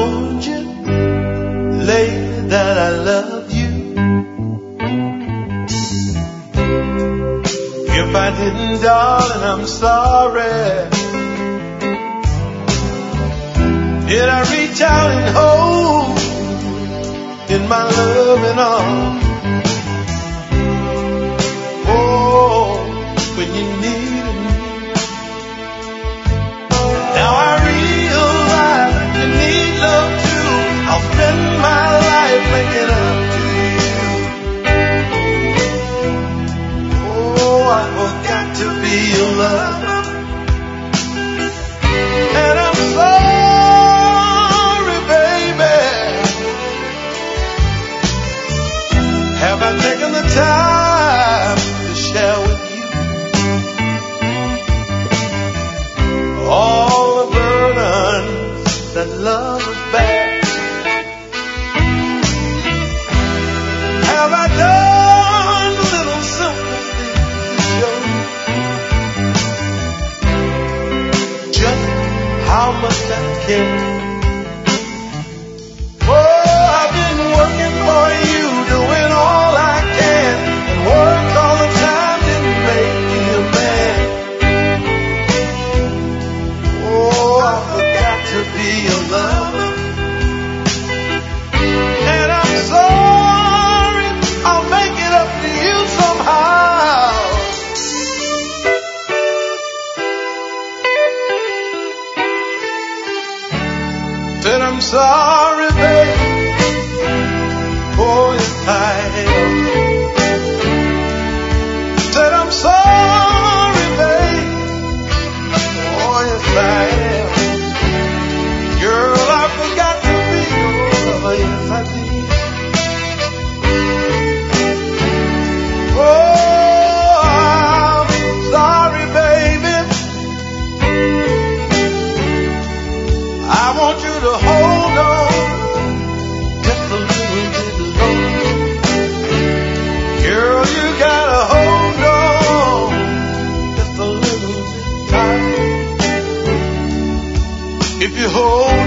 told you lately that I love you? If I didn't, darling, I'm sorry. Did I reach out and hold in my loving arms? Oh, when you needed me. Now I realize you need love too. I'll spend my life making up to you. Oh, I forgot to be your lover. And I'm sorry, baby. Have I taken the time to share with you all the burdens that love is bear? Have I done little simple things to show just how much I care? Oh, I've been working for you, doing all I can, and work all the time didn't make me a man. Oh, I forgot to be a lover, and I'm sorry. I'll make it up to you somehow. Said I'm sorry, baby. Oh, yes, I am. Said I'm sorry, babe. Oh, yes, I am. Girl, I forgot to be your lover. Yes, I did. Oh, I'm sorry, baby. I want you to hold on just a little bit longer. Girl, you gotta hold on just a little bit tighter. If you hold